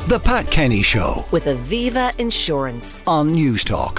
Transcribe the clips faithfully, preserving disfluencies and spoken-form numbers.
The Pat Kenny Show with Aviva Insurance on Newstalk.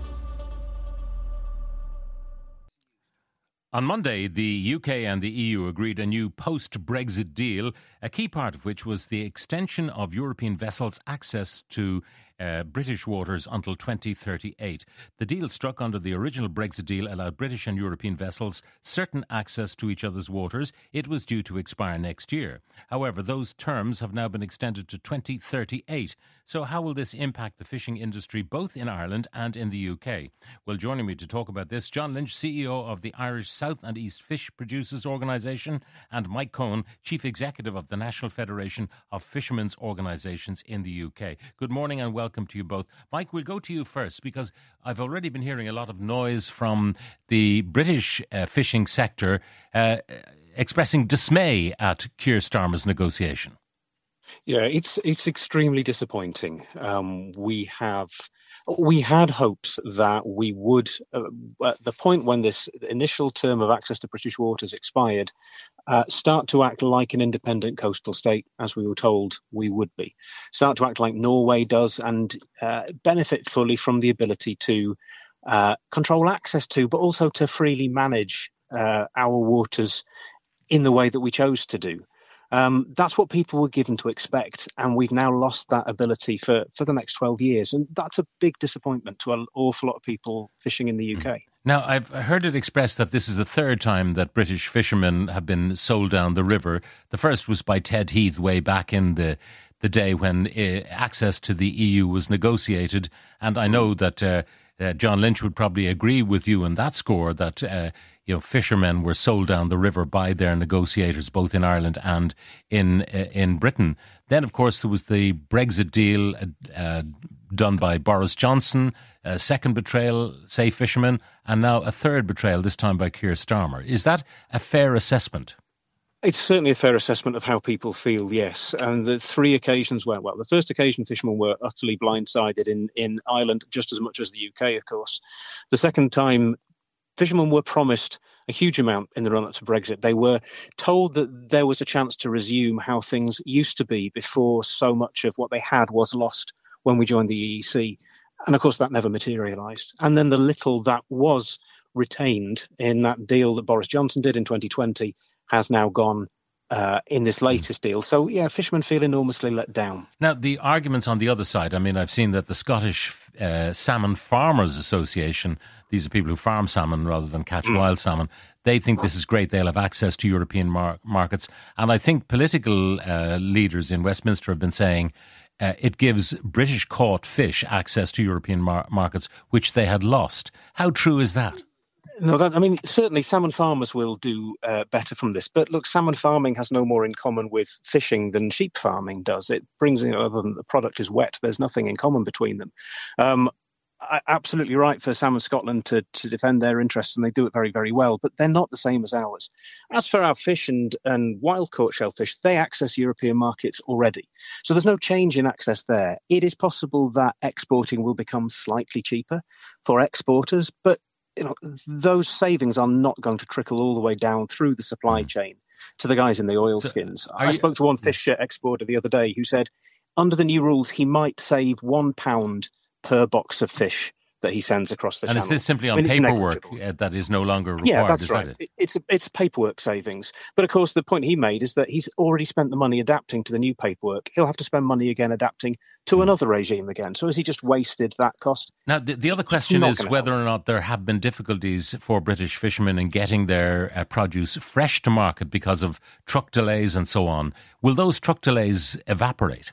On Monday, the U K and the E U agreed a new post-Brexit deal, a key part of which was the extension of European vessels' access to uh, British waters until twenty thirty-eight. The deal struck under the original Brexit deal allowed British and European vessels certain access to each other's waters. It was due to expire next year. However, those terms have now been extended to twenty thirty-eight. So how will this impact the fishing industry both in Ireland and in the U K? Well, joining me to talk about this, John Lynch, C E O of the Irish South and East Fish Producers Organisation, and Mike Cohen, Chief Executive of the National Federation of Fishermen's Organisations in the U K. Good morning and welcome to you both. Mike, we'll go to you first because I've already been hearing a lot of noise from the British uh, fishing sector uh, expressing dismay at Keir Starmer's negotiation. Yeah, it's it's extremely disappointing. Um, we have we had hopes that we would, uh, at the point when this initial term of access to British waters expired, uh, start to act like an independent coastal state, as we were told we would be. Start to act like Norway does and uh, benefit fully from the ability to uh, control access to, but also to freely manage uh, our waters in the way that we chose to do. Um, that's what people were given to expect, and we've now lost that ability for, for the next twelve years. And that's a big disappointment to an awful lot of people fishing in the U K. Now, I've heard it expressed that this is the third time that British fishermen have been sold down the river. The first was by Ted Heath way back in the, the day when uh, access to the E U was negotiated. And I know that uh, uh, John Lynch would probably agree with you on that score, that uh, you know, fishermen were sold down the river by their negotiators, both in Ireland and in uh, in Britain. Then, of course, there was the Brexit deal uh, uh, done by Boris Johnson, a second betrayal, say fishermen, and now a third betrayal, this time by Keir Starmer. Is that a fair assessment? It's certainly a fair assessment of how people feel, yes. And the three occasions where, well, the first occasion fishermen were utterly blindsided in, in Ireland, just as much as the U K, of course. The second time, fishermen were promised a huge amount in the run-up to Brexit. They were told that there was a chance to resume how things used to be before so much of what they had was lost when we joined the E E C. And, of course, that never materialised. And then the little that was retained in that deal that Boris Johnson did in twenty twenty has now gone uh, in this latest deal. So, yeah, fishermen feel enormously let down. Now, the arguments on the other side, I mean, I've seen that the Scottish uh, Salmon Farmers Association, these are people who farm salmon rather than catch mm. wild salmon, they think this is great. They'll have access to European mar- markets. And I think political uh, leaders in Westminster have been saying uh, it gives British caught fish access to European mar- markets, which they had lost. How true is that? No, that, I mean, certainly salmon farmers will do uh, better from this. But look, salmon farming has no more in common with fishing than sheep farming does. It brings, you know, other than the product is wet, there's nothing in common between them. Um, I, absolutely right for Salmon Scotland to, to defend their interests, and they do it very, very well. But they're not the same as ours. As for our fish and, and wild-caught shellfish, they access European markets already. So there's no change in access there. It is possible that exporting will become slightly cheaper for exporters, but you know, those savings are not going to trickle all the way down through the supply chain to the guys in the oilskins. So I you, spoke to one fish exporter the other day who said under the new rules, he might save one pound per box of fish that he sends across the and channel. And is this simply on I mean, paperwork uh, that is no longer required? Yeah, that's is right. That it? It's, it's paperwork savings. But of course, the point he made is that he's already spent the money adapting to the new paperwork. He'll have to spend money again adapting to mm. another regime again. So has he just wasted that cost? Now, the, the other question is whether help. or not there have been difficulties for British fishermen in getting their uh, produce fresh to market because of truck delays and so on. Will those truck delays evaporate?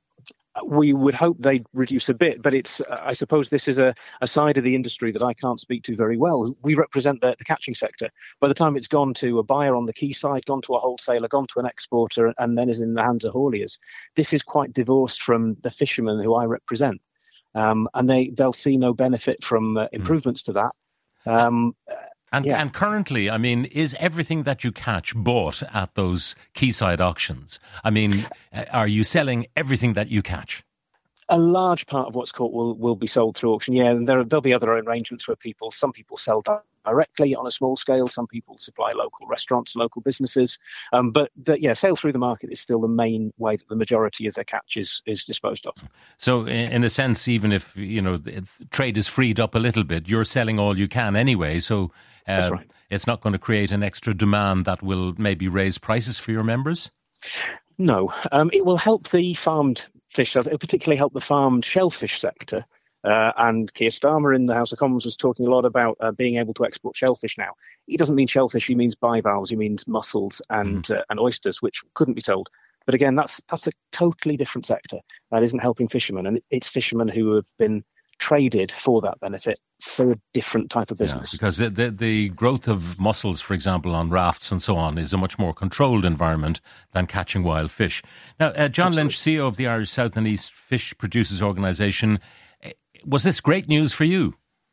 We would hope they'd reduce a bit, but it's, uh, I suppose this is a, a side of the industry that I can't speak to very well. We represent the, the catching sector. By the time it's gone to a buyer on the quayside, gone to a wholesaler, gone to an exporter, and then is in the hands of hauliers, this is quite divorced from the fishermen who I represent. Um, and they, they'll see no benefit from uh, improvements mm. to that. Um, And, yeah. and currently, I mean, is everything that you catch bought at those quayside auctions? I mean, are you selling everything that you catch? A large part of what's caught will, will be sold through auction, yeah. And there, there'll be other arrangements where people, some people sell directly on a small scale. Some people supply local restaurants, local businesses. Um, but the, yeah, sale through the market is still the main way that the majority of their catch is, is disposed of. So in a sense, even if, you know, trade is freed up a little bit, you're selling all you can anyway. So uh, That's right. It's not going to create an extra demand that will maybe raise prices for your members? No, um, it will help the farmed fish, it'll particularly help the farmed shellfish sector. Uh, and Keir Starmer in the House of Commons was talking a lot about uh, being able to export shellfish now. He doesn't mean shellfish, he means bivalves, he means mussels and mm. uh, and oysters, which couldn't be sold. But again, that's that's a totally different sector. That isn't helping fishermen, and it's fishermen who have been traded for that benefit for a different type of business. Yeah, because the, the, the growth of mussels, for example, on rafts and so on, is a much more controlled environment than catching wild fish. Now, uh, John Absolutely. Lynch, C E O of the Irish South and East Fish Producers Organisation, was this great news for you?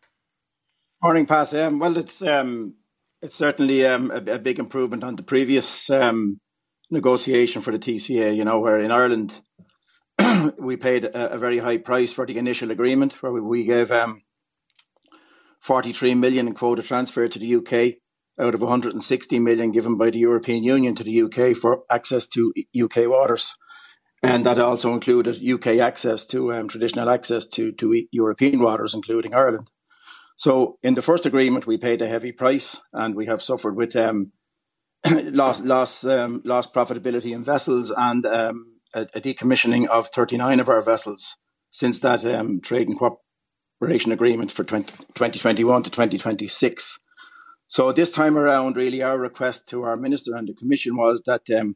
Morning, Pat. Um, well, it's um, it's certainly um, a, a big improvement on the previous um, negotiation for the T C A, you know, where in Ireland we paid a, a very high price for the initial agreement, where we, we gave um, forty-three million in quota transfer to the U K out of one hundred sixty million given by the European Union to the U K for access to U K waters. And that also included U K access to um, traditional access to, to European waters, including Ireland. So in the first agreement, we paid a heavy price, and we have suffered with um, loss, loss, um, lost profitability in vessels and um, a, a decommissioning of thirty-nine of our vessels since that um, trade and cooperation agreement for twenty twenty-one to twenty twenty-six. So this time around, really, our request to our Minister and the Commission was that um,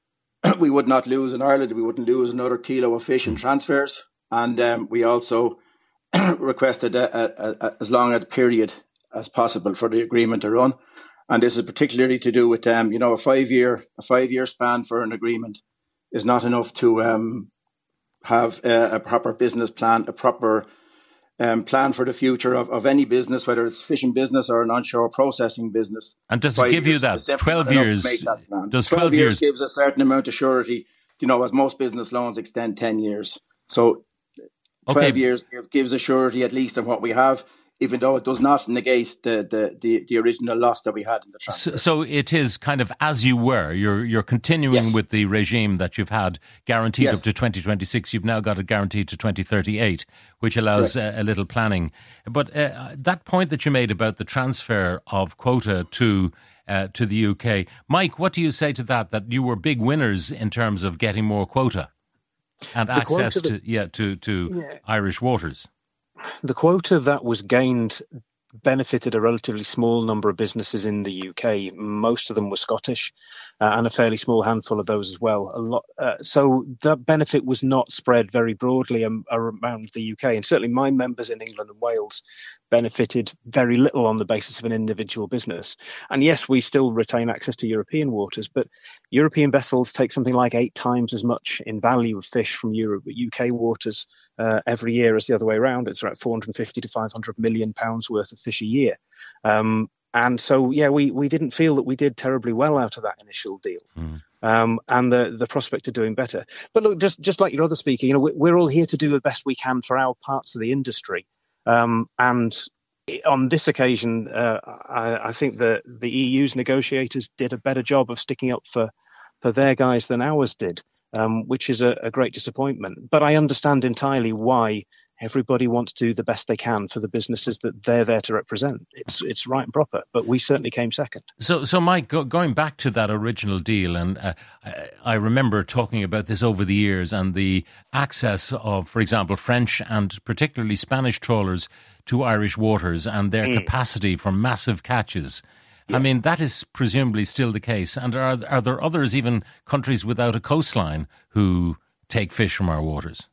we would not lose in Ireland, we wouldn't lose another kilo of fish in transfers. And um, we also requested a, a, a, as long a period as possible for the agreement to run. And this is particularly to do with, um, you know, a five-year a five-year span for an agreement is not enough to um, have a, a proper business plan, a proper um, plan for the future of, of any business, whether it's fishing business or an onshore processing business. And does it give you that twelve years? That does twelve, twelve years years gives a certain amount of surety, you know, as most business loans extend ten years. So twelve okay. years gives a surety at least of what we have, even though it does not negate the the, the, the original loss that we had in the transfer. So, so it is kind of as you were. You're you're continuing yes. with the regime that you've had guaranteed yes. up to twenty twenty-six. You've now got it guaranteed to twenty thirty-eight, which allows uh, a little planning. But uh, that point that you made about the transfer of quota to uh, to the U K, Mike, what do you say to that? That you were big winners in terms of getting more quota and the access quota that, to yeah to to yeah. Irish waters. The quota that was gained benefited a relatively small number of businesses in the U K. Most of them were Scottish, uh, and a fairly small handful of those as well. A lot. Uh, so that benefit was not spread very broadly um, around the U K. And certainly my members in England and Wales benefited very little on the basis of an individual business. And yes, we still retain access to European waters, but European vessels take something like eight times as much in value of fish from Europe, U K waters uh, every year as the other way around. It's around four hundred fifty to five hundred million pounds worth of fish a year. Um, and so, yeah, we, we didn't feel that we did terribly well out of that initial deal. Mm. Um, and the, the prospect of doing better. But look, just, just like your other speaker, you know, we're all here to do the best we can for our parts of the industry. Um, and on this occasion, uh, I, I think that the E U's negotiators did a better job of sticking up for, for their guys than ours did, um, which is a, a great disappointment. But I understand entirely why everybody wants to do the best they can for the businesses that they're there to represent. It's it's right and proper, but we certainly came second. So, so Mike, go, going back to that original deal, and uh, I, I remember talking about this over the years and the access of, for example, French and particularly Spanish trawlers to Irish waters and their mm. capacity for massive catches. Yeah. I mean, that is presumably still the case. And are are there others, even countries without a coastline, who take fish from our waters?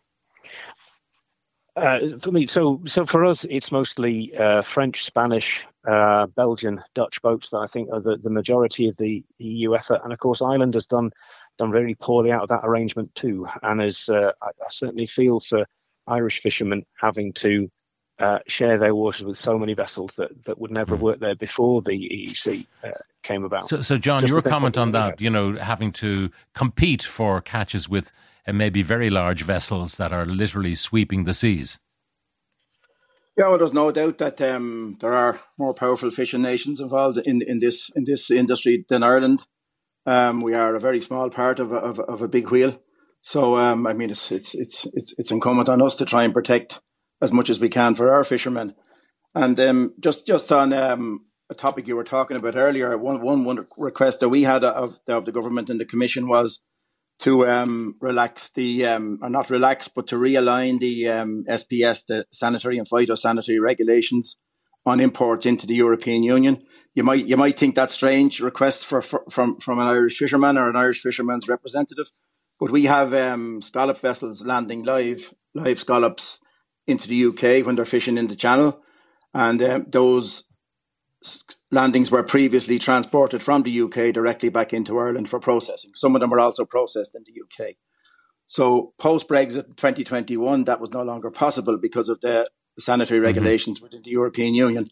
Uh, for me, so so for us, it's mostly uh, French, Spanish, uh, Belgian, Dutch boats that I think are the, the majority of the E U effort. And of course, Ireland has done done very poorly out of that arrangement too. And as uh, I, I certainly feel for Irish fishermen having to uh, share their waters with so many vessels that, that would never have worked there before the E E C uh, came about. So, so John, Just your comment on that, you know, having to compete for catches with and maybe very large vessels that are literally sweeping the seas. Yeah, well, there's no doubt that um, there are more powerful fishing nations involved in, in this in this industry than Ireland. Um, we are a very small part of a, of, of a big wheel, so um, I mean, it's it's it's it's it's incumbent on us to try and protect as much as we can for our fishermen. And um, just just on um, a topic you were talking about earlier, one one, one request that we had of of the government and the Commission was to um, relax the, um, or not relax, but to realign the um, S P S, the sanitary and phytosanitary regulations on imports into the European Union. You might you might think that's strange request for, for from from an Irish fisherman or an Irish fisherman's representative, but we have um, scallop vessels landing live live scallops into the U K when they're fishing in the Channel, and um, those landings were previously transported from the U K directly back into Ireland for processing. Some of them were also processed in the U K. So post-Brexit twenty twenty-one, that was no longer possible because of the sanitary regulations mm-hmm. within the European Union.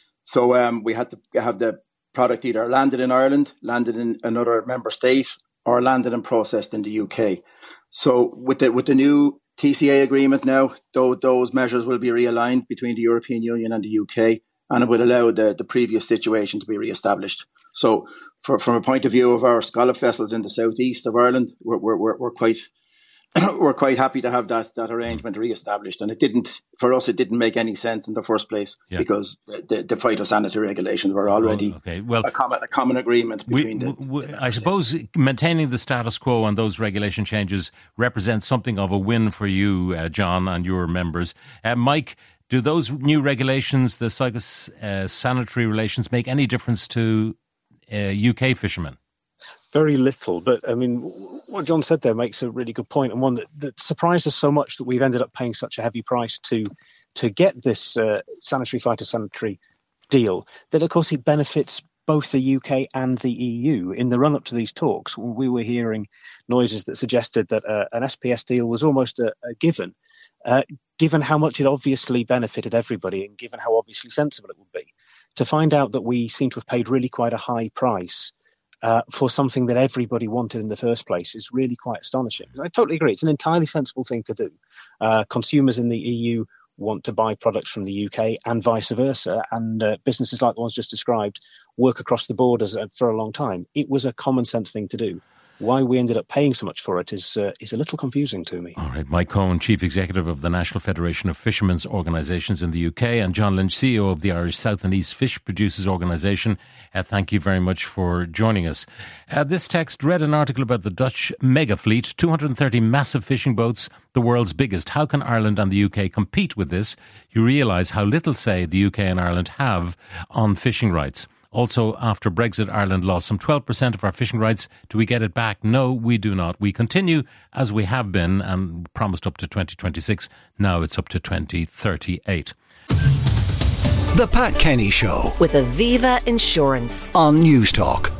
So um, we had to have the product either landed in Ireland, landed in another member state, or landed and processed in the U K. So with the with the new T C A agreement now, though, those measures will be realigned between the European Union and the U K, and it will allow the, the previous situation to be re-established. So for, from a point of view of our scallop vessels in the southeast of Ireland, we're, we're, we're quite we're quite happy to have that that arrangement re-established. And it didn't, for us, it didn't make any sense in the first place yeah. because the, the, the phytosanitary regulations were already oh, okay. well, a, common, a common agreement between we, the, we, the I suppose states. Maintaining the status quo and those regulation changes represents something of a win for you, uh, John, and your members. Uh, Mike, do those new regulations, the phytosanitary uh, relations, make any difference to uh, U K fishermen? Very little, but I mean, what John said there makes a really good point, and one that, that surprised us so much that we've ended up paying such a heavy price to to get this uh, sanitary phytosanitary deal, that of course it benefits both the U K and the E U. In the run-up to these talks, we were hearing noises that suggested that uh, an S P S deal was almost a, a given, uh, given how much it obviously benefited everybody and given how obviously sensible it would be. To find out that we seem to have paid really quite a high price Uh, for something that everybody wanted in the first place is really quite astonishing. I totally agree. It's an entirely sensible thing to do. Uh, consumers in the E U want to buy products from the U K and vice versa, and uh, businesses like the ones just described work across the borders for a long time. It was a common sense thing to do. Why we ended up paying so much for it is uh, is a little confusing to me. All right, Mike Cohen, Chief Executive of the National Federation of Fishermen's Organisations in the U K, and John Lynch, C E O of the Irish South and East Fish Producers Organisation. Uh, thank you very much for joining us. Uh, this text read an article about the Dutch mega fleet, two hundred thirty massive fishing boats, the world's biggest. How can Ireland and the U K compete with this? You realise how little say the U K and Ireland have on fishing rights. Also, after Brexit, Ireland lost some twelve percent of our fishing rights. Do we get it back? No, we do not. We continue as we have been and promised up to twenty twenty-six. Now it's up to twenty thirty-eight. The Pat Kenny Show with Aviva Insurance on News Talk.